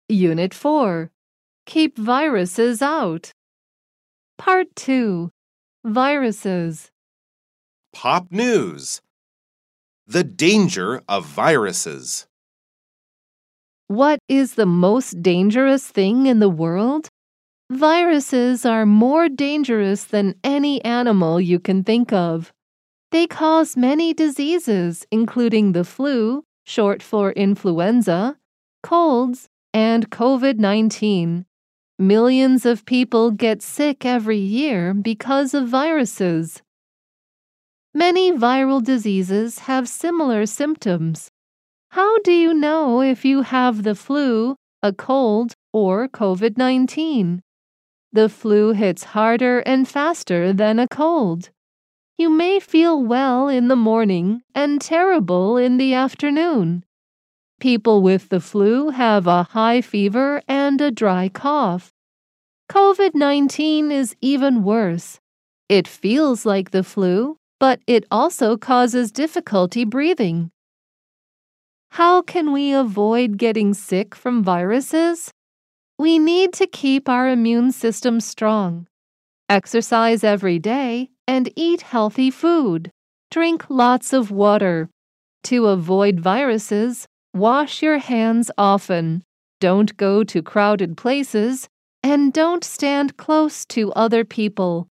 Unit 4. Keep viruses out. Part 2. Viruses. Pop news. The danger of viruses. What is the most dangerous thing in the world? Viruses are more dangerous than any animal you can think of. They cause many diseases, including the flu, short for influenza, colds, and COVID-19. Millions of people get sick every year because of viruses. Many viral diseases have similar symptoms. How do you know if you have the flu, a cold, or COVID-19? The flu hits harder and faster than a cold. You may feel well in the morning and terrible in the afternoon. People with the flu have a high fever and a dry cough. COVID-19 is even worse. It feels like the flu, but it also causes difficulty breathing. How can we avoid getting sick from viruses? We need to keep our immune system strong. Exercise every day and eat healthy food. Drink lots of water. To avoid viruses, wash your hands often. Don't go to crowded places, and don't stand close to other people.